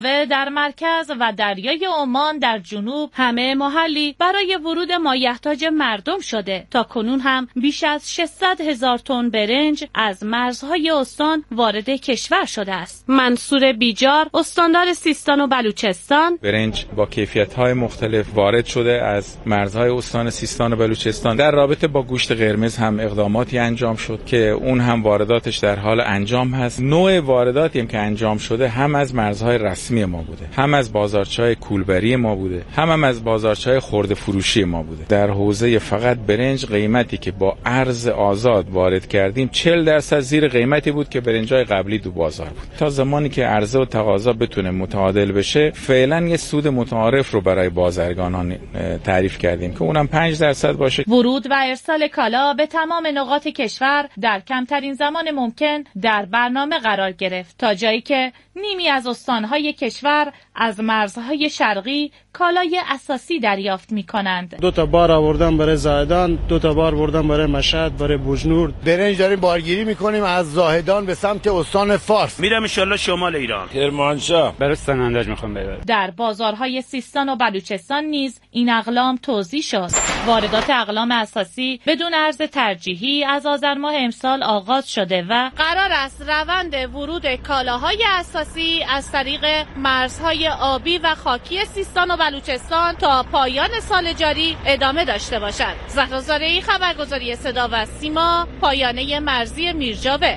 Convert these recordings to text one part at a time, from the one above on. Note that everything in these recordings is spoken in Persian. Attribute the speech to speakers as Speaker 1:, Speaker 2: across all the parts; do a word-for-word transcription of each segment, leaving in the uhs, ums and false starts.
Speaker 1: در مرکز و دریای عمان در جنوب همه محلی برای ورود مایحتاج مردم شده. تا کنون هم بیش از ششصد هزار تن برنج از مرزهای استان وارد کشور شده است. منصور بیجار، استاندار سیستان و بلوچستان:
Speaker 2: برنج با کیفیت‌های مختلف وارد شده از مرزهای استان سیستان و بلوچستان. در رابطه با گوشت قرمز هم اقداماتی انجام شد که اون هم وارداتش در حال انجام هست. نوع وارداتی هم که انجام شده هم از مرزهای رسمی ما بوده، هم از بازارچه‌های کولبری ما بوده، هم, هم از بازارچه‌های خرده فروشی ما بوده. در حوزه فقط برنج قیمتی که با ارز آزاد وارد کردیم چهل درصد زیر قیمتی بود که برنجای قبلی دو بازار بود. تا زمانی که عرضه و تقاضا بتونه متعادل بشه، فعلا یه سود متعارف رو برای بازرگانان تعریف کردیم که اونم پنج درصد باشه.
Speaker 1: ورود و ارسال کالا به تمام نقاط کشور در کمترین زمان ممکن در برنامه قرار گرفت، تا جایی که نیمی از استانهای کشور از مرزهای شرقی کالای اساسی دریافت می‌کنند.
Speaker 3: دو تا بار آوردن برای زاهدان، دو تا بار بردن برای مشهد، برای بوجنور.
Speaker 4: برنج داریم بارگیری می‌کنیم از زاهدان به سمت استان فارس.
Speaker 5: میرم ان شاءالله شمال ایران،
Speaker 6: کرمانشاه،
Speaker 7: برای سنندج می‌خوام ببرم.
Speaker 1: در بازارهای سیستان و بلوچستان نیز این اقلام توزیع شد. واردات اقلام اساسی بدون ارز ترجیحی از آذر ماه امسال آغاز شده و قرار است روند ورود کالاهای اساسی از طریق مرزهای آبی و خاکی سیستان و بلوچستان تا پایان سال جاری ادامه داشته باشد. زهرا زارعی، خبرگزاری صدا و سیما، پایانه مرزی میرجاوه.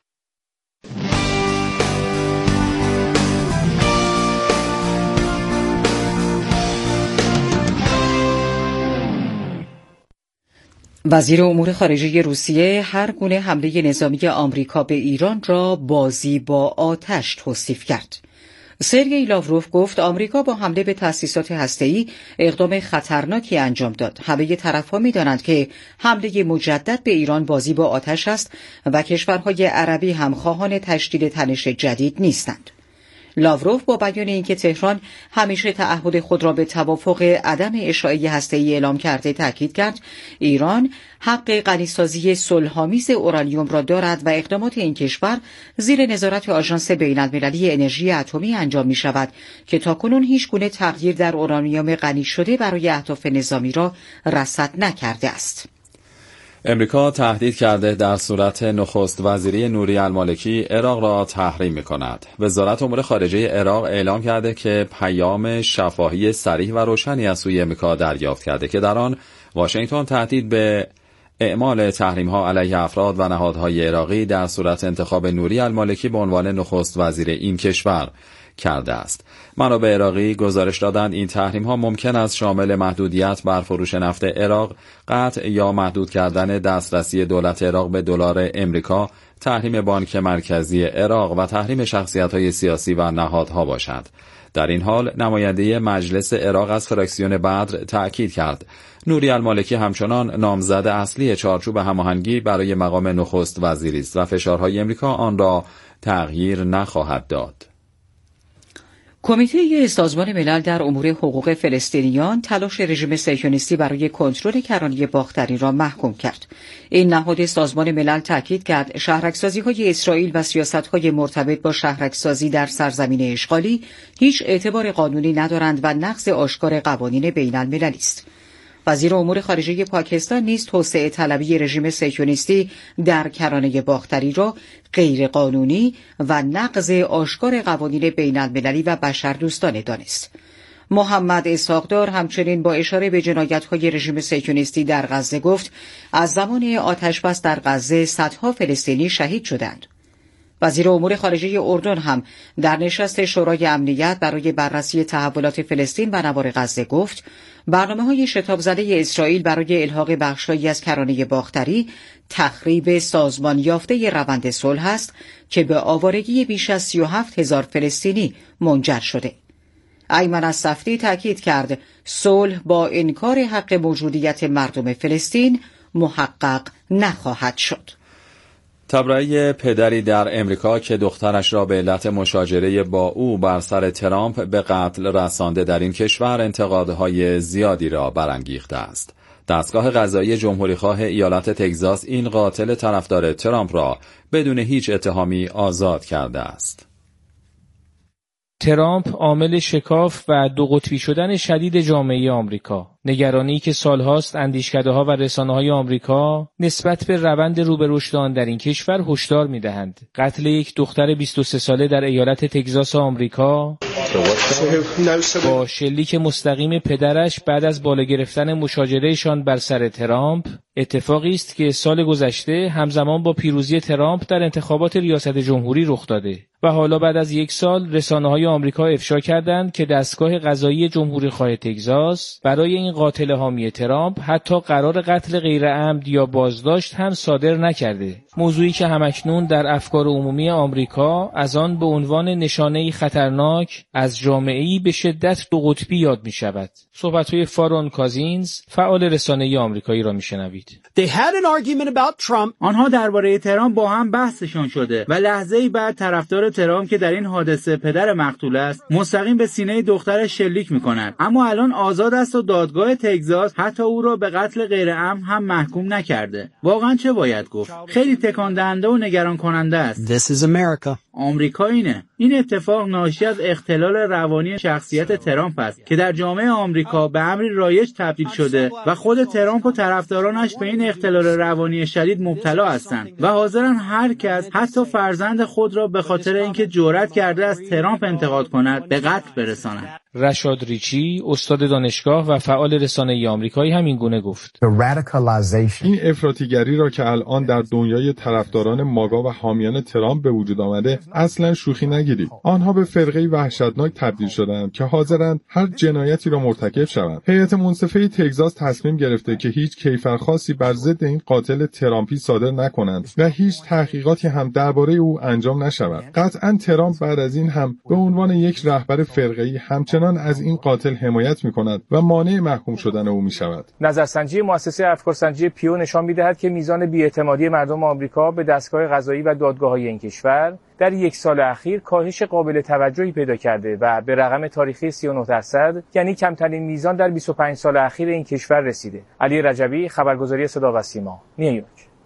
Speaker 8: وزیر امور خارجه روسیه هر گونه حمله نظامی آمریکا به ایران را بازی با آتش توصیف کرد. سرگئی لاوروف گفت آمریکا با حمله به تأسیسات هسته‌ای اقدام خطرناکی انجام داد. همه طرف‌ها می‌دانند که حمله مجدد به ایران بازی با آتش است و کشورهای عربی هم خواهان تشدید تنش جدید نیستند. لاوروف با بیان اینکه تهران همیشه تعهد خود را به توافق عدم اشاعه هسته‌ای اعلام کرده تاکید کرد ایران حق غنیسازی صلح‌آمیز اورانیوم را دارد و اقدامات این کشور زیر نظارت آژانس بین‌المللی انرژی اتمی انجام می‌شود که تاکنون هیچ گونه تغییر در اورانیوم غنی شده برای اهداف نظامی را رصد نکرده است.
Speaker 9: امریکا تهدید کرده در صورت نخست وزیری نوری المالکی عراق را تحریم می‌کند. وزارت امور خارجه عراق اعلام کرده که پیام شفاهی صریح و روشنی از سوی امریکا دریافت کرده که در آن واشنگتن تهدید به اعمال تحریم‌ها علیه افراد و نهادهای عراقی در صورت انتخاب نوری المالکی به عنوان نخست وزیر این کشور کرده است. منابع عراقی گزارش دادند این تحریم‌ها ممکن است شامل محدودیت بر فروش نفت عراق، قطع یا محدود کردن دسترسی دولت عراق به دلار امریکا، تحریم بانک مرکزی عراق و تحریم شخصیت‌های سیاسی و نهادها باشد. در این حال نماینده مجلس عراق از فراکسیون بدر تأکید کرد نوری المالکی همچنان نامزد اصلی چارچوب هماهنگی برای مقام نخست وزیری است و فشارهای امریکا آن را تغییر نخواهد داد.
Speaker 8: کمیته سازمان ملل در امور حقوق فلسطینیان تلاش رژیم صهیونیستی برای کنترل کرانه باختری را محکوم کرد. این نهاد سازمان ملل تاکید کرد شهرک‌سازی‌های اسرائیل و سیاست‌های مرتبط با شهرک‌سازی در سرزمین اشغالی هیچ اعتبار قانونی ندارند و نقض آشکار قوانین بین‌المللی است. وزیر امور خارجه پاکستان نیز توسعه طلبی رژیم صهیونیستی در کرانه باختری را غیرقانونی و نقض آشکار قوانین بین‌المللی و بشردوستانه دانست. محمد اسحاق‌دار همچنین با اشاره به جنایت‌های رژیم صهیونیستی در غزه گفت از زمان آتش‌بس در غزه صدها فلسطینی شهید شدند. وزیر امور خارجه اردن هم در نشست شورای امنیت برای بررسی تحولات فلسطین و نوار غزه گفت برنامه‌های شتاب زده اسرائیل برای الحاق بخش‌هایی از کرانه باختری تخریب سازمان یافته روند صلح است که به آوارگی بیش از سی و هفت هزار فلسطینی منجر شده. ایمن الصفدی تاکید کرد صلح با انکار حق موجودیت مردم فلسطین محقق نخواهد شد.
Speaker 9: تبرئه پدری در امریکا که دخترش را به علت مشاجره با او بر سر ترامپ به قتل رسانده در این کشور انتقادهای زیادی را برانگیخته است. دستگاه قضایی جمهوریخواه ایالت تگزاس این قاتل طرفدار ترامپ را بدون هیچ اتهامی آزاد کرده است.
Speaker 5: ترامپ عامل شکاف و دو قطبی شدن شدید جامعه آمریکا. نگرانی که سالهاست اندیشکده‌ها و رسانه‌های آمریکا نسبت به روند رو به رشد آن در این کشور هشدار می‌دهند. قتل یک دختر بیست و سه ساله در ایالت تگزاس آمریکا با شلیک مستقیم پدرش بعد از بالا گرفتن مشاجرهشان بر سر ترامپ اتفاقی است که سال گذشته همزمان با پیروزی ترامپ در انتخابات ریاست جمهوری رخ داده و حالا بعد از یک سال رسانه‌های آمریکا افشا کردند که دستگاه قضایی جمهوری‌خواه تگزاس برای این قاتل حامی ترامپ حتی قرار قتل غیر عمد یا بازداشت هم صادر نکرده. موضوعی که همکنون در افکار عمومی آمریکا از آن به عنوان نشانه‌ای خطرناک از جامعه‌ای به شدت دو قطبی یاد می‌شود. صحبت‌های فارون کازینز فعال رسانه‌ای آمریکایی را می‌شنوید.
Speaker 6: آنها درباره ترامپ با هم بحثشان شده و لحظه‌ای بعد طرفدار ترامپ که در این حادثه پدر مقتول است مستقیم به سینه دخترش شلیک می‌کند، اما الان آزاد است و دادگاه تگزاس حتی او را به قتل غیر عمد هم محکوم نکرده. واقعا چه باید گفت؟ خیلی تکان دهنده و نگران کننده است.
Speaker 7: This is America.
Speaker 6: آمریکا اینه. این اتفاق ناشی از اختلال روانی شخصیت ترامپ است که در جامعه آمریکا به امری رایج تبدیل شده و خود ترامپ و طرفدارانش به این اختلال روانی شدید مبتلا هستند و حاضرن هر کس حتی فرزند خود را به خاطر اینکه جرأت کرده از ترامپ انتقاد کند به قتل برسانند.
Speaker 5: رشاد ریچی استاد دانشگاه و فعال رسانه‌ای آمریکایی همین گونه گفت.
Speaker 10: این افراطیگری را که الان در دنیای طرفداران ماگا و حامیان ترامپ به وجود آمده اصلا شوخی نگیرید. آنها به فرقه‌ای وحشتناک تبدیل شدند که حاضرند هر جنایتی را مرتکب شوند. هیئت منصفه تگزاس تصمیم گرفته که هیچ کیفرخواسی بر ضد این قاتل ترامپی صادر نکنند و هیچ تحقیقاتی هم درباره او انجام نشود. قطعاً ترامپ بعد از این هم به عنوان یک رهبر فرقه‌ای همچنان از این قاتل حمایت می‌کند و مانع محکوم شدن او می‌شود.
Speaker 5: نظرسنجی مؤسسه افکارسنجی پیو نشان می‌دهد که میزان بی‌اعتمادی مردم آمریکا به دستگاه قضایی و دادگاه‌های این کشور در یک سال اخیر کاهش قابل توجهی پیدا کرده و به رقم تاریخی سی و نه درصد یعنی کمترین میزان در بیست و پنج سال اخیر این کشور رسیده. علی رجبی، خبرگزاری صدا و سیما، نیویورک.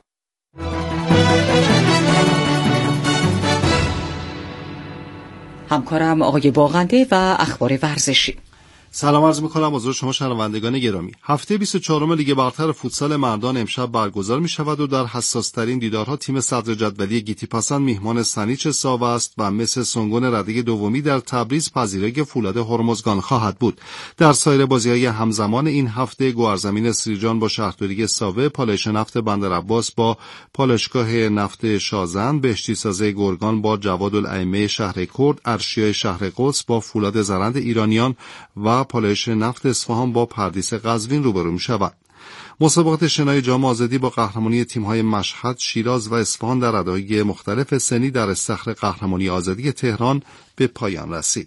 Speaker 8: همکارم آقای باغنده و اخبار ورزشی.
Speaker 11: سلام عرض می‌کنم حضور شما شنوندگان گرامی. هفته بیست و چهارم لیگ برتر فوتسال مردان امشب برگزار می‌شود و در حساس‌ترین دیدارها تیم صدر جدولی گیتیپاسان میهمان سنیچ ساو است و مثل سنگون رده دومی در تبریز پذیرای فولاد هرمزگان خواهد بود. در سایر بازی‌های همزمان این هفته گوهرزمین سریجان با شهرداری ساوه، پالایش نفت بندرعباس با پالایشگاه نفت شازند، بهشتی سازه گرگان با جوادالائمه شهر کرد، ارشیای شهر قدس با فولاد زرند ایرانیان و پالایش نفت اصفهان با پردیس قزوین روبرو می‌شود. مسابقات شنای جام آزادی با قهرمانی تیم‌های مشهد، شیراز و اصفهان در رده‌های مختلف سنی در استخر قهرمانی آزادی تهران به پایان رسید.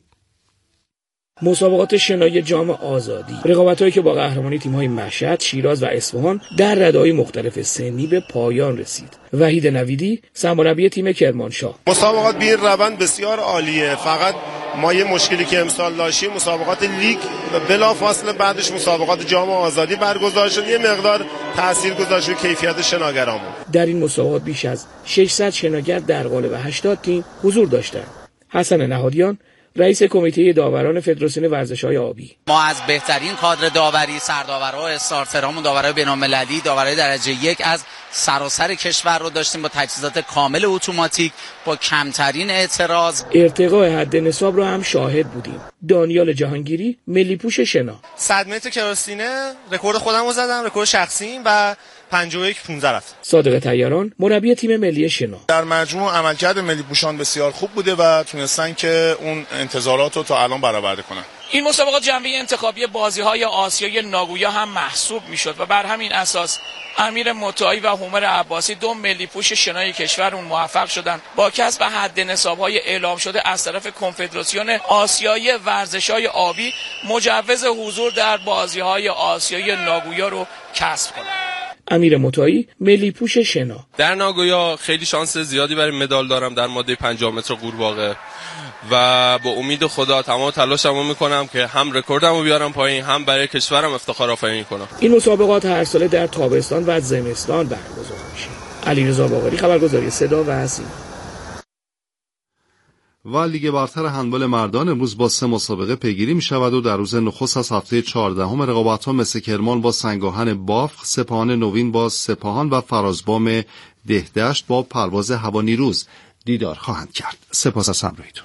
Speaker 12: مسابقات شنای جام آزادی، رقابت‌هایی که با قهرمانی تیم‌های مشهد، شیراز و اصفهان در رده‌های مختلف سنی به پایان رسید. وحید نویدی، سرمربی تیم کرمانشاه:
Speaker 13: مسابقات بی روند بسیار عالیه، فقط ما یه مشکلی که امسال داشتیم مسابقات لیگ بلافاصله بعدش مسابقات جام آزادی برگزار شد، یه مقدار تأثیر گذاشت روی کیفیت شناگرامون.
Speaker 12: در این مسابقات بیش از ششصد شناگر در قالب هشتاد تیم حضور داشتند. حسن نهادیان، رئیس کمیته داوران فدراسیون ورزش‌های آبی:
Speaker 14: ما از بهترین کادر داوری، سرداورها، استارترامون، داورای بین‌المللی، داورای درجه یک از سراسر کشور رو داشتیم با تجهیزات کامل اتوماتیک، با کمترین اعتراض.
Speaker 12: ارتقاء حد نصاب رو هم شاهد بودیم. دانیال جهانگیری، ملی پوش شنا:
Speaker 15: صد متر کراسینه رکورد خودم رو زدم، رکورد شخصیم و پنجاه و یک پانزده رفت.
Speaker 12: صادق طیاران، مربی تیم ملی شنا:
Speaker 16: در مجموع عملکرد ملی پوشان بسیار خوب بوده و تونستن که اون انتظارات رو تا الان برآورده کنن.
Speaker 17: این مسابقات جنبه انتخابی بازی‌های آسیای ناگویا هم محسوب می‌شد و بر همین اساس امیر مطاعی و هومر عباسی، دو ملی پوش شنای کشورمون، موفق شدند با کسب حد نصاب‌های اعلام شده از طرف کنفدراسیون آسیایی ورزش‌های آبی مجوز حضور در بازی‌های آسیای ناگویا رو کسب کنند.
Speaker 12: امیر مطاعی، ملی پوش شنا:
Speaker 18: در ناگویا خیلی شانس زیادی برای مدال دارم در ماده پنجاه متر قورباغه و با امید خدا تمام تلاشمو میکنم که هم رکوردمو بیارم پایین، هم برای کشورم افتخار آفرینی کنم.
Speaker 12: این مسابقات هر ساله در تابستان و زمستان برگزار میشه. علیرضا باقری، خبرگزاری صدا و سیما.
Speaker 11: و لیگ برتر هندبال مردان امروز با سه مسابقه پیگیری می شود و در روز نخست از هفته چهاردهم رقابت‌ها مثل کرمان با سنگاهن بافق، سپاهان نوین با سپاهان و فرازبام دهدشت با پرواز هوانیروز دیدار خواهند کرد. سپاس از همراهیتون.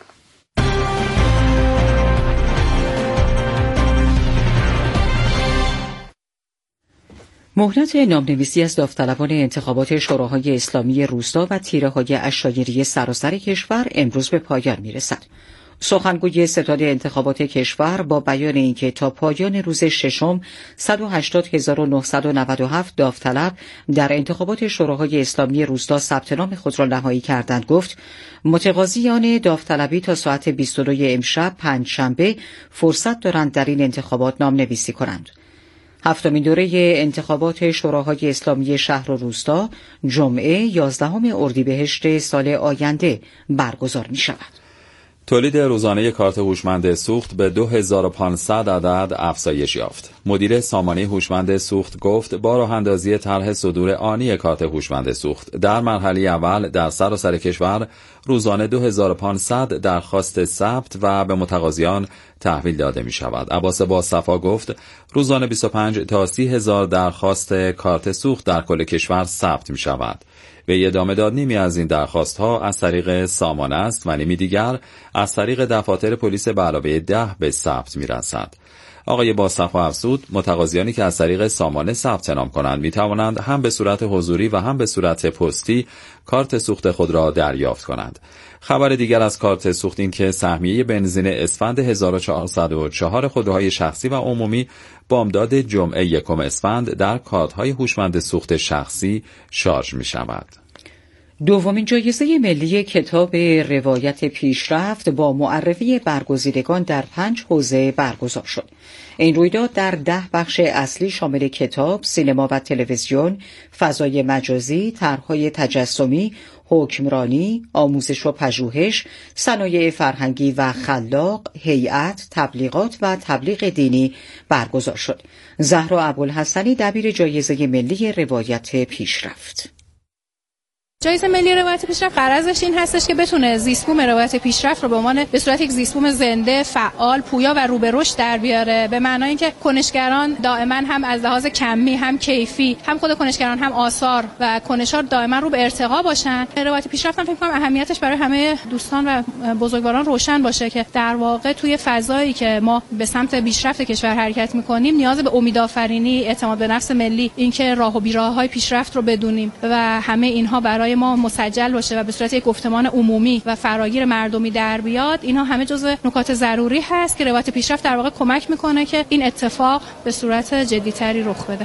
Speaker 8: مهلت نامنویسی از داوطلبان انتخابات شوراهای اسلامی روستا و تیره‌های عشایری سراسر کشور امروز به پایان می‌رسد. سخنگوی ستاد انتخابات کشور با بیان اینکه تا پایان روز ششم صد و هشتاد هزار و نهصد و نود و هفت داوطلب در انتخابات شوراهای اسلامی روستا ثبت نام خود را نهایی کردند گفت متقاضیان داوطلبی تا ساعت بیست و دو امشب پنجشنبه فرصت دارند در این انتخابات نامنویسی کنند. هفتمین دوره انتخابات شوراهای اسلامی شهر و روستا جمعه یازدهم اردیبهشت سال آینده برگزار می شود.
Speaker 9: تولید روزانه کارت هوشمند سوخت به دو هزار و پانصد عدد افزایش یافت. مدیر سامانه هوشمند سوخت گفت با راه اندازی طرح صدور آنی کارت هوشمند سوخت در مرحله اول در سراسر کشور روزانه دو هزار و پانصد درخواست ثبت و به متقاضیان تحویل داده می شود. عباس باصفا گفت روزانه بیست و پنج تا سی هزار درخواست کارت سوخت در کل کشور ثبت می شود. به ادامه داد نیمی از این درخواست ها از طریق سامانه است و نیمی دیگر از طریق دفاتر پلیس به علاوه ده به ثبت می رسد. آقای باصفا افزود متقاضیانی که از طریق سامانه ثبت نام کنند می توانند هم به صورت حضوری و هم به صورت پستی کارت سوخت خود را دریافت کنند. خبر دیگر از کارت سوخت این که سهمیه بنزین اسفند هزار و چهارصد و چهار خودروهای شخصی و عمومی بامداد جمعه یکم اسفند در کارت‌های هوشمند سوخت شخصی شارژ می شود.
Speaker 8: دومین جایزه ملی کتاب روایت پیشرفت با معرفی برگزیدگان در پنج حوزه برگزار شد. این رویداد در ده بخش اصلی شامل کتاب، سینما و تلویزیون، فضای مجازی، طرح‌های تجسمی، حکمرانی، آموزش و پژوهش، صنایع فرهنگی و خلاق، هیئت، تبلیغات و تبلیغ دینی برگزار شد. زهرا ابوالحسنی دبیر جایزه ملی روایت پیشرفت.
Speaker 7: جایزه ملی روایت پیشرفت غرضش این هستش که بتونه زیستبوم روایت پیشرفت رو به عنوان به صورت یک زیستبوم زنده، فعال، پویا و رو به رشد در بیاره، به معنای اینکه کنشگران دائما هم از لحاظ کمی هم کیفی هم خود کنشگران هم آثار و کنش‌ها دائما رو به ارتقا باشن. روایت پیشرفت هم فکر کنم اهمیتش برای همه دوستان و بزرگواران روشن باشه که در واقع توی فضایی که ما به سمت پیشرفت کشور حرکت می‌کنیم نیاز به امیدآفرینی، اعتماد به نفس ملی، اینکه راه و بیراه‌های پیشرفت رو بدونیم و همه اینها برای ما مسجل باشه و به صورت یک گفتمان عمومی و فراگیر مردمی در بیاد، اینها همه جزء نکات ضروری هست که روایت پیشرفت در واقع کمک میکنه که این اتفاق به صورت جدی‌تری رخ بده.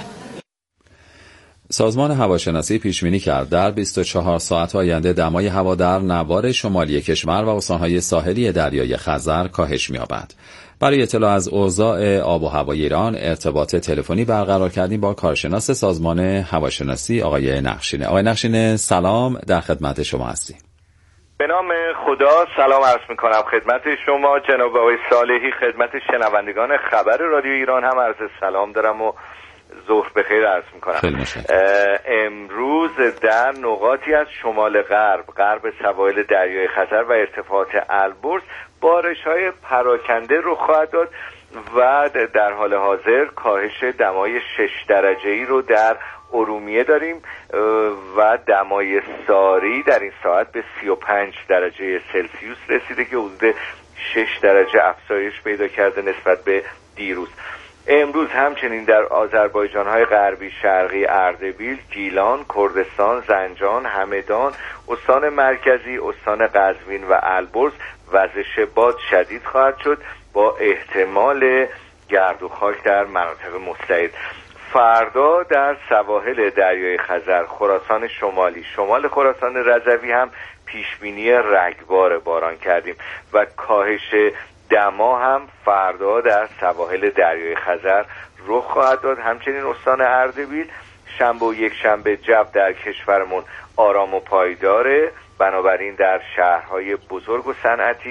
Speaker 9: سازمان هواشناسی پیش‌بینی کرد در بیست و چهار ساعت آینده دمای هوا در نوار شمالی کشور و استان‌های ساحلی دریای خزر کاهش می‌یابد. برای اطلاع از اوضاع آب و هوای ایران ارتباط تلفنی برقرار کردیم با کارشناس سازمان هواشناسی آقای نقشینه. آقای نقشینه سلام، در خدمت شما هستیم.
Speaker 19: به نام خدا سلام عرض میکنم خدمت شما جناب آقای صالحی، خدمت شنوندگان خبر رادیو ایران هم عرض سلام دارم و ظهر بخیر عرض میکنم. امروز در نقاطی از شمال غرب، غرب سواحل دریای خزر و ارتفاعات البرز بارش‌های پراکنده رخ خواهد داد و در حال حاضر کاهش دمای شش درجه‌ای رو در ارومیه داریم و دمای ساری در این ساعت به سی و پنج درجه سلسیوس رسیده که حدود شش درجه افزایش پیدا کرده نسبت به دیروز. امروز همچنین در آذربایجان‌های غربی شرقی اردبیل، گیلان، کردستان، زنجان، همدان، استان مرکزی، استان قزوین و البرز وزش باد شدید خواهد شد با احتمال گرد و خاک در مناطق مستعد. فردا در سواحل دریای خزر، خراسان شمالی، شمال خراسان رضوی هم پیشبینی رگبار باران کردیم و کاهش دما هم فردا در سواحل دریای خزر رخ خواهد داد. همچنین استان اردبیل شنبه و یک شنبه جو در کشورمون آرام و پایداره، بنابراین در شهرهای بزرگ و صنعتی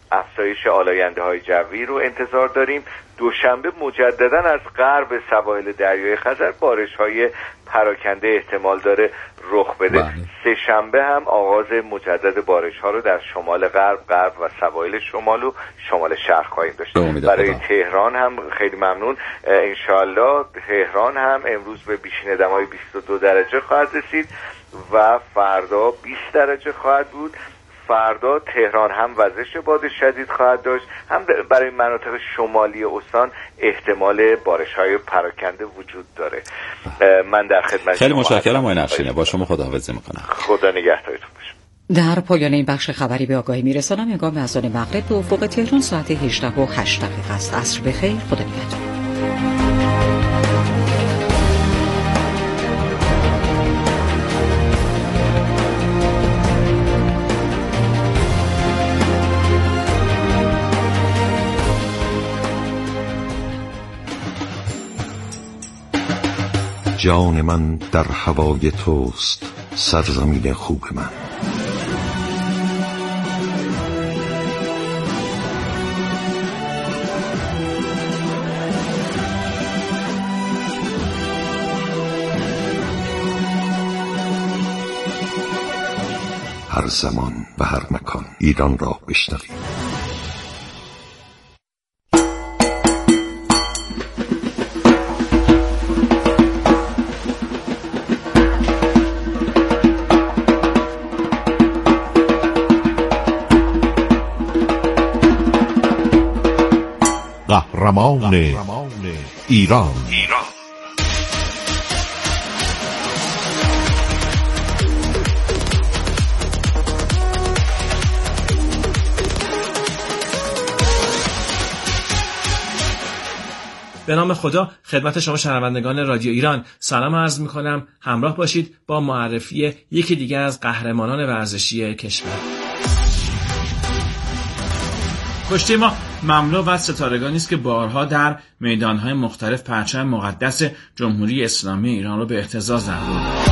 Speaker 19: افزایش آلاینده‌های جوی رو انتظار داریم. دوشنبه مجددا از غرب سواحل دریای خزر بارش‌های پراکنده احتمال داره رخ بده. بله. سه شنبه هم آغاز مجدد بارش‌ها رو در شمال غرب، غرب و سواحل شمال و شمال شرق خواهیم داشت. برای خدا. تهران هم خیلی ممنون. انشالله تهران هم امروز به بیشین دمای بیست و دو درجه خواهد رسید و فردا بیست درجه خواهد بود. فردا تهران هم وزش باد شدید خواهد داشت، هم برای مناطق شمالی استان احتمال بارش‌های پراکنده وجود داره. من در خدمت
Speaker 9: خیلی متشکرم آقای نقشینه، با شما خداحافظی میکنم.
Speaker 19: خدا نگهدارتون باشه.
Speaker 8: در پایان این بخش خبری به آگاهی میرسانم هنگام اذان مغرب به افق تهران ساعت هجده و هشت دقیقه است. عصر بخیر، خدا نگهدار.
Speaker 20: جان من در هوای توست، سرزمین خوب من. هر زمان و هر مکان ایران را بشنوید.
Speaker 21: قهرمان ایران.
Speaker 22: به نام خدا خدمت شما شنوندگان رادیو ایران سلام عرض می‌کنم. همراه باشید با معرفی یکی دیگر از قهرمانان ورزشی کشور. کشتی ما مملو از ستارگانی است که بارها در میدان‌های مختلف پرچم مقدس جمهوری اسلامی ایران را به اهتزاز درآورد.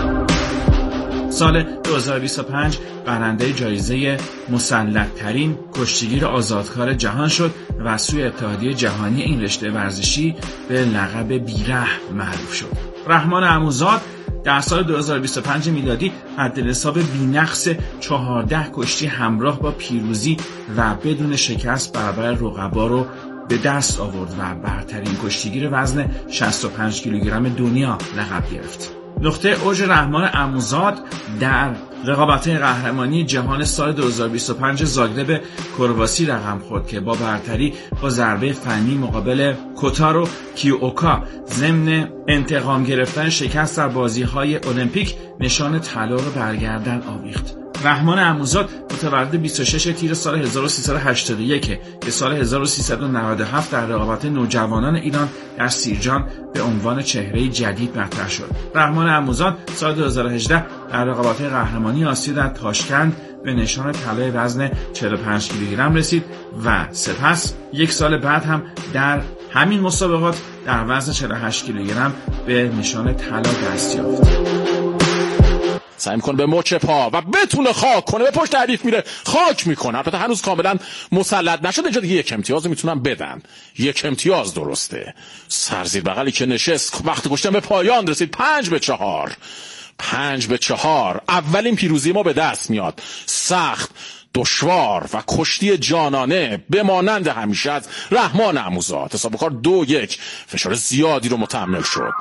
Speaker 22: سال دو هزار و بیست و پنج برنده جایزه مسلط‌ترین کشتیگیر آزادکار جهان شد و از سوی اتحادیه جهانی این رشته ورزشی به لقب بیرحم معروف شد. رحمان عموزاد در سال دو هزار و بیست و پنج میلادی حدالحساب بی‌نقص چهارده کشتی همراه با پیروزی و بدون شکست برابر رقبا رو به دست آورد و برترین کشتیگیر وزن شصت و پنج کیلوگرم دنیا لقب گرفت. نقطه اوج رحمان عموزاد در رقابت‌های قهرمانی جهان سال دو هزار و بیست و پنج زاگرب کرواسی رقم خورد که با برتری با ضربه فنی مقابل کوتارو کیوکا ضمن انتقام گرفتن شکست در بازی‌های المپیک نشان طلا را برگردن آویخت. رحمان عموزاد متولد بیست و شش تیر سال هزار و سیصد و هشتاد و یک که سال هزار و سیصد و نود و هفت در رقابت نوجوانان ایران در سیرجان به عنوان چهره جدید مطرح شد. رحمان عموزاد سال دو هزار و هجده در رقابت قهرمانی آسیا در تاشکند به نشان طلای وزن چهل و پنج کیلوگرم رسید و سپس یک سال بعد هم در همین مسابقات در وزن چهل و هشت کیلوگرم به نشان طلا دست یافت.
Speaker 23: سعی میکنه به مچ پا و بتونه خاک کنه، به پشت حریف میره خاک میکنه. البته هنوز کاملا مسلط نشده، اینجا دیگه یک امتیاز میتونن بدن. یک امتیاز درسته. سرزیر بغلی که نشست وقت کشتن به پایان رسید. پنج به چهار پنج به چهار اولین پیروزی ما به دست میاد. سخت، دشوار و کشتی جانانه به مانند همیشه از رحمان عموزاد. حساب کار دو یک فشار زیادی رو متحمل شد.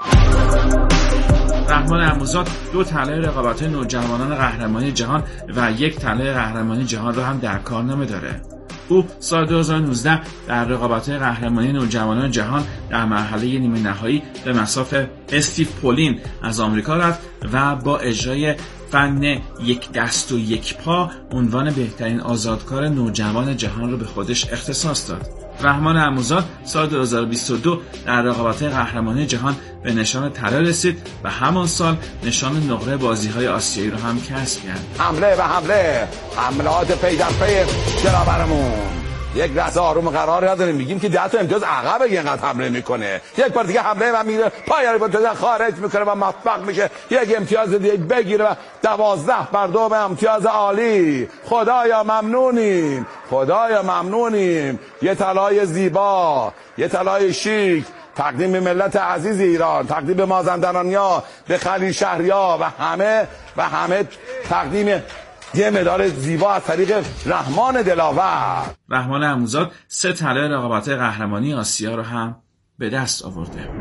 Speaker 22: رحمان عموزاد دو طلای رقابت نوجوانان قهرمانی جهان و یک طلای قهرمانی جهان را هم در کارنامه داره. او سال دو هزار و نوزده در رقابت قهرمانی نوجوانان جهان در مرحله نیمه نهایی به مصاف استیو پولین از آمریکا رفت و با اجرای فن یک دست و یک پا عنوان بهترین آزادکار نوجوان جهان را به خودش اختصاص داد. رحمان عموزاد سال دو هزار و بیست و دو در رقابت قهرمانی جهان به نشان طلا رسید و همان سال نشان نقره بازی‌های آسیایی را هم کسب کرد.
Speaker 24: حمله و حمله، حملات پی در پی جنابرمون.
Speaker 2: یک لحظه آروم قرار نداریم، میگیم که ده تا امتیاز عقب اینقدر حمله میکنه، یک بار دیگه حمله و میره پایانی با تو خارج میکنه و موفق میشه یک امتیاز دیگه بگیره و دوازده بر دو به امتیاز عالی. خدایا ممنونیم، خدایا ممنونیم. یه طلای زیبا، یه طلای شیک تقدیم به ملت عزیز ایران، تقدیم به مازندرانیا، به خلیل شهریا و همه و همه تقدیم یه مدال زیبا از طریق رحمان دلاور.
Speaker 22: رحمان عموزاد سه طلای رقابت‌های قهرمانی آسیا رو هم به دست آورده.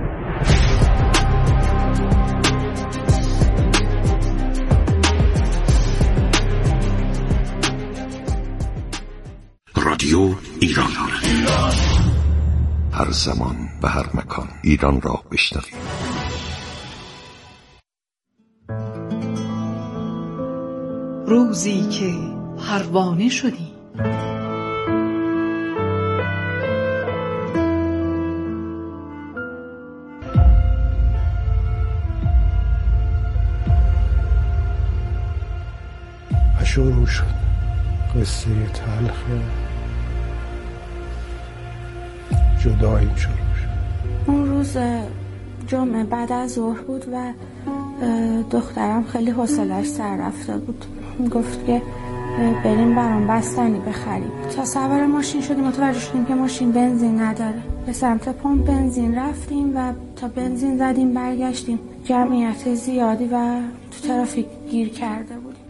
Speaker 20: رادیو ایران، هر زمان و هر مکان ایران را بشنوید.
Speaker 3: روزی که پروانه شدی،
Speaker 4: و شروع شد قصه تلخ جداییم شروع شد.
Speaker 24: اون روز جمعه بعد از ظهر بود و دخترم خیلی حوصله‌اش سر رفته بود. گفت که بریم برام بستنی بخریم. تا سوار ماشین شدیم متوجه شدیم که ماشین بنزین نداره. به سمت پمپ بنزین رفتیم و تا بنزین زدیم برگشتیم. جمعیت زیادی و تو ترافیک گیر کرده بودیم.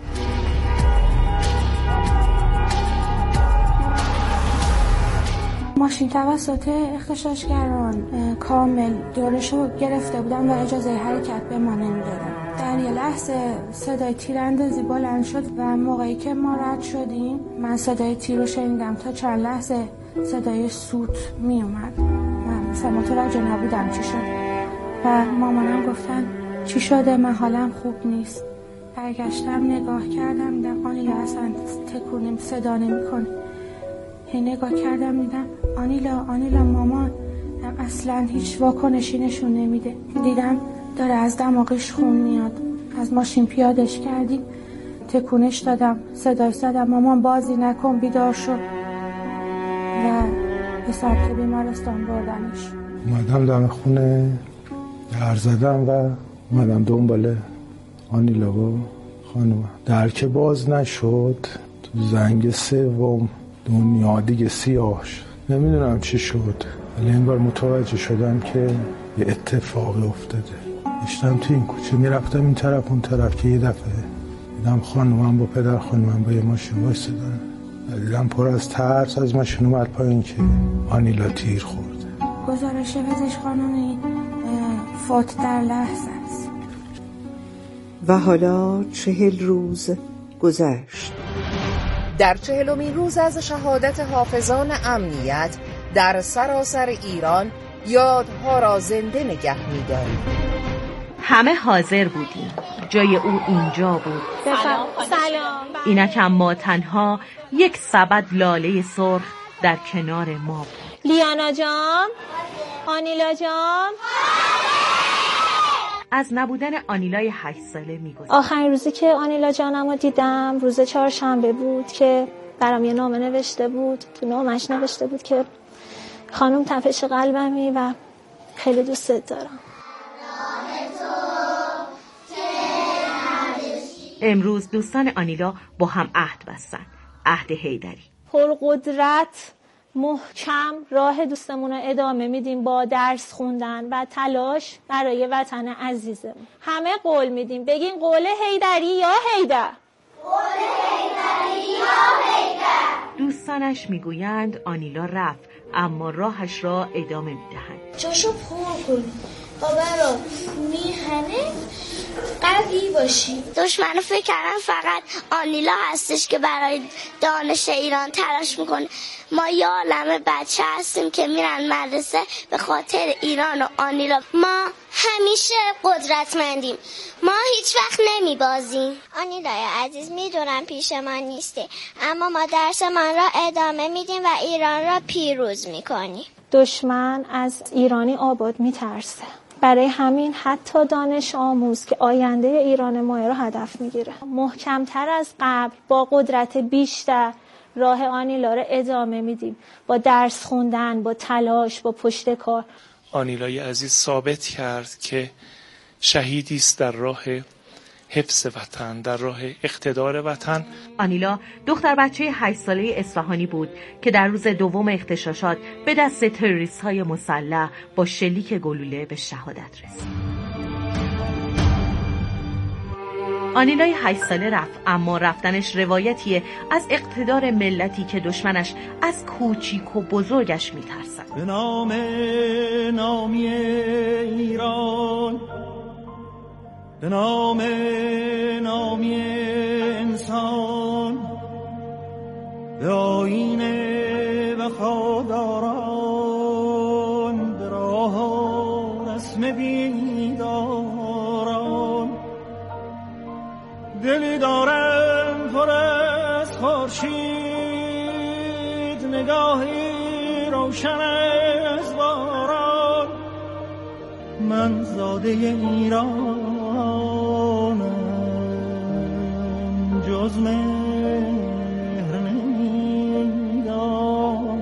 Speaker 24: ماشین توسط اغتشاشگران کامل دورشو گرفته بودن و اجازه حرکت به ما نمیدادن. در یه لحظه صدای تیراندازی بلند شد و موقعی که ما رد شدیم من صدای تیر رو شنیدم. تا چند لحظه صدای سوت می اومد. من مثلا متوجه نبودم چی شد و مامانم گفتن چی شده؟ من حالم خوب نیست. برگشتم نگاه کردم دیدم آنیلا اصلا تکونیم صدا نمی کنه. هی نگاه کردم دیدم آنیلا آنیلا مامان اصلا هیچ واکنشی نشون نمیده. دیدم داره از دماغش خون میاد. از ماشین پیادش کردیم، تکونش دادم، صداش زدم مامان بازی نکن بیدار شو و به سمت بیمارستان بردنش.
Speaker 4: اومدم دم خونه در زدم و اومدم دنبال آنیلا و خانوم. در که باز نشد تو زنگ سوم دنیا دیگه سیاه شد. نمیدونم چی شد ولی این بار متوجه شدم که یه اتفاقی افتاده. داشتم تو این کوچه میرفتم این طرف اون طرف که یه دفعه دیدم خانومم با پدر خانومم با یه ماشین وایسادن و دیدم پر از ترس از ماشین اومد پایین که آنیلا تیر خورده.
Speaker 24: گزارش پزشکان فوت در لحظه است.
Speaker 3: و حالا چهل روز گذشت.
Speaker 25: در چهلمین روز از شهادت حافظان امنیت در سراسر ایران یادها را زنده نگه می‌داریم.
Speaker 26: همه حاضر بودیم. جای او اینجا بود.
Speaker 24: سلام. سلام.
Speaker 26: اینک اما تنها یک سبد لاله سرخ در کنار ما بود.
Speaker 24: لیانا جان، آنیلا جان.
Speaker 26: از نبودن آنیلای هشت ساله میگذشت.
Speaker 24: آخرین روزی که آنیلا جانم رو دیدم روز چهارشنبه بود که برام یه نامه نوشته بود. تو نامش نوشته بود که خانم تپش قلبمی و خیلی دوستت دارم.
Speaker 26: امروز دوستان آنیلا با هم عهد بستن. عهد حیدری.
Speaker 24: پرقدرت محکم راه دوستمون رو ادامه میدیم با درس خوندن و تلاش برای وطن عزیزمون. همه قول میدیم. بگین قول حیدری یا حیدر.
Speaker 27: قول حیدری یا حیدر.
Speaker 26: دوستانش میگویند آنیلا رفت اما راهش را ادامه میدهند.
Speaker 27: جاشو پر کنی بابا میهنه قوی باشی. دشمن فکر کردن فقط آنیلا هستش که برای دانش ایران تلاش میکنه. ما یه عالمه بچه هستیم که میرن مدرسه به خاطر ایران و آنیلا. ما همیشه قدرتمندیم. ما هیچ وقت نمیبازیم. آنیلای عزیز میدونم پیش ما نیستی اما ما درسمان را ادامه میدیم و ایران را پیروز میکنیم.
Speaker 24: دشمن از ایرانی آباد میترسه. برای همین حتی دانش آموز که آینده ایران ما را هدف میگیره محکمتر از قبل با قدرت بیشتر
Speaker 1: راه آنیلا رو ادامه میدیم با درس خوندن، با تلاش، با پشت کار.
Speaker 5: آنیلای عزیز ثابت کرد که شهیدی است در راه حفظ وطن، در راه اقتدار وطن.
Speaker 26: آنیلا دختر بچه هشت ساله اصفهانی بود که در روز دوم اغتشاشات به دست تروریست‌های مسلح با شلیک گلوله به شهادت رسید. آنیلای هشت ساله رفت، اما رفتنش روایتیه از اقتدار ملتی که دشمنش از کوچیک و بزرگش میترسد.
Speaker 6: به نام نامی ایران، به نام نامی انسان، به آیین وفاداران، به راه رسم بیداران. دلی دارم پر از خورشید، نگاهی روشن از باران. من زاده ایرانم، جز مهر نمیدانم.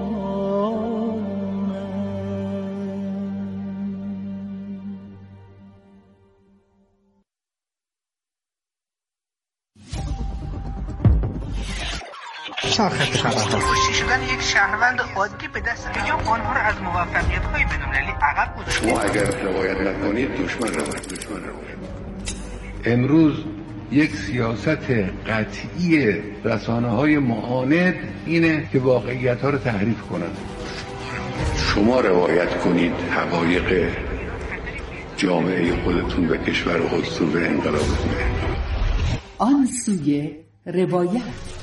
Speaker 10: شاخص خبرها. کشته شدن یک شهروند عادی به دست حجاب آنها را از موفقیت‌های بین‌المللی عقب گذاشته.
Speaker 13: شما اگر روایت نکنید دشمن روایت دشمن روایت. امروز یک سیاست قطعی رسانه‌های معاند اینه که واقعیت‌ها رو تحریف کنند. شما روایت کنید حقایق جامعه خودتون و کشور خودتون به انقلابتون.
Speaker 3: آن سوی روایت.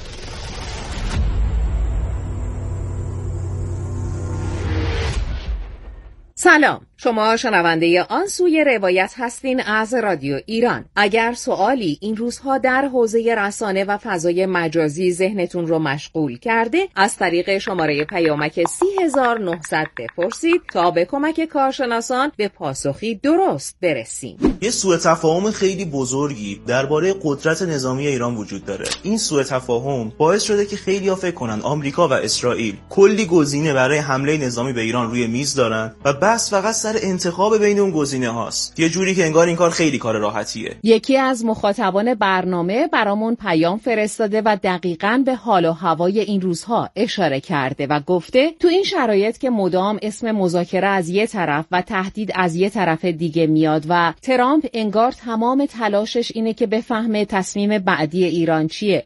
Speaker 25: سلام، شما شنونده آن سوی روایت هستین از رادیو ایران. اگر سوالی این روزها در حوزه رسانه و فضای مجازی ذهنتون رو مشغول کرده، از طریق شماره پیامک سی هزار و نهصد بپرسید تا به کمک کارشناسان به پاسخی درست برسیم.
Speaker 14: یه سوء تفاهم خیلی بزرگی درباره قدرت نظامی ایران وجود داره. این سوء تفاهم باعث شده که خیلی‌ها فکر کنن آمریکا و اسرائیل کلی گزینه برای حمله نظامی به ایران روی میز دارن و بس فقط سر انتخاب بین اون گزینه هاست. یه جوری که انگار این کار خیلی کار راحتیه.
Speaker 25: یکی از مخاطبان برنامه برامون پیام فرستاده و دقیقاً به حال و هوای این روزها اشاره کرده و گفته تو این شرایط که مدام اسم مذاکره از یه طرف و تهدید از یه طرف دیگه میاد و ترامپ انگار تمام تلاشش اینه که بفهمه تصمیم بعدی ایران چیه.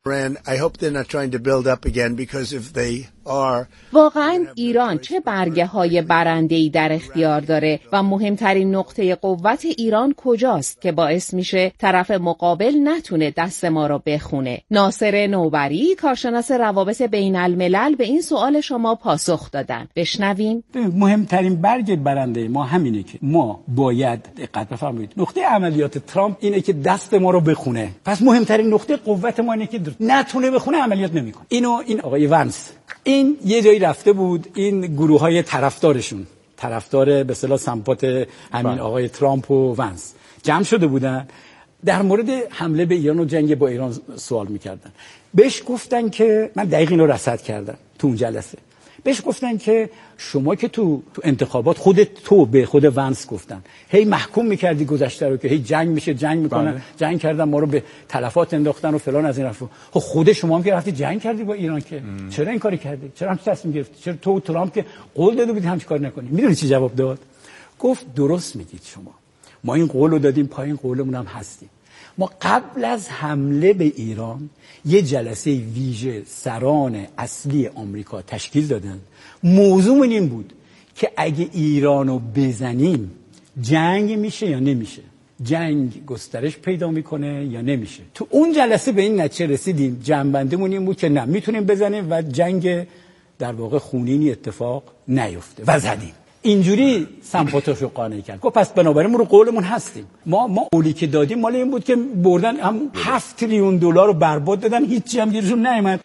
Speaker 25: واقعاً ایران چه برگه های برنده‌ای در اختیار داره و مهمترین نقطه قوت ایران کجاست که باعث میشه طرف مقابل نتونه دست ما رو بخونه؟ ناصر نوبری، کارشناس روابط بین الملل، به این سوال شما پاسخ دادن. بشنویم.
Speaker 15: مهمترین برگ برنده ما همینه که ما باید دقت بفرمایید نقطه عملیات ترامپ اینه که دست ما رو بخونه. پس مهمترین نقطه قوت ما اینه که نتونه بخونه، عملیات نمیکنه. اینو این آقای ونس این یه جایی رفته بود، این گروه‌های طرفدارشون طرفدار به اصطلاح سمپات همین آقای ترامپ و ونس جمع شده بودن، در مورد حمله به ایران و جنگ با ایران سوال می‌کردن. بهش گفتن که من دقیق اینو رصد کردم تو اون جلسه، بهش گفتن که شما که تو تو انتخابات خودت تو به خود ونس گفتن هی محکوم می‌کردی گذشته رو که هی جنگ میشه جنگ میکنن بله. جنگ کردن ما رو به تلفات انداختن و فلان از این حرفا. خب خود شما هم که رفتی جنگ کردی با ایران که ام. چرا این کاری کردی؟ چرا همین تصمیم گرفتی؟ چرا تو ترامپ که قول داده بودی همین کار نکنی؟ میدونی چی جواب داد؟ گفت درست میگید شما، ما این قول رو دادیم، پایین قولمون هم هستیم. ما قبل از حمله به ایران یه جلسه ویژه سران اصلی آمریکا تشکیل دادن. موضوعمون این بود که اگه ایرانو بزنیم جنگ میشه یا نمیشه، جنگ گسترش پیدا میکنه یا نمیشه. تو اون جلسه به این نتیجه رسیدیم، جنبندمون این بود که نه، میتونیم بزنیم و جنگ در واقع خونینی اتفاق نیفته و زدیم. اینجوری سمپاتوشو قانع کرد. گفت پس بنابراین ما رو قولمون هستیم. ما ما قولی که دادیم مال این بود که بردن هم هفت تریلیون دلار رو برباد دادن، هیچی هم گیرشون نیامد.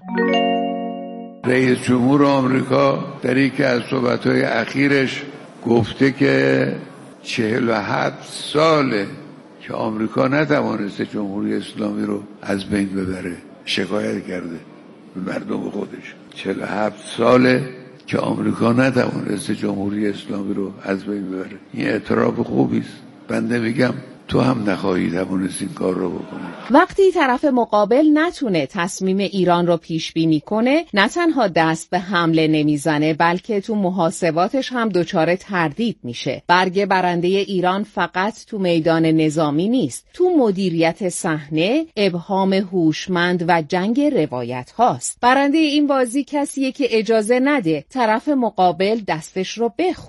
Speaker 13: رئیس جمهور آمریکا در یکی از صحبت‌های اخیرش گفته که چهل و هفت ساله که آمریکا نتوانسته جمهوری اسلامی رو از بین ببره. شکایت کرده. به مردم خودش. چهل و هفت ساله که آمریکا نتوانست جمهوری اسلامی رو از بین ببره. این اعتراف خوبی است. بنده میگم تو هم نخواهی توانست این کار رو بکنی.
Speaker 25: وقتی طرف مقابل نتونه تصمیم ایران رو پیش بینی کنه، نه تنها دست به حمله نمیزنه بلکه تو محاسباتش هم دچار تردید میشه. برگ برنده ایران فقط تو میدان نظامی نیست، تو مدیریت صحنه، ابهام هوشمند و جنگ روایت هاست. برنده این بازی کسیه که اجازه نده طرف مقابل دستش رو بخوره.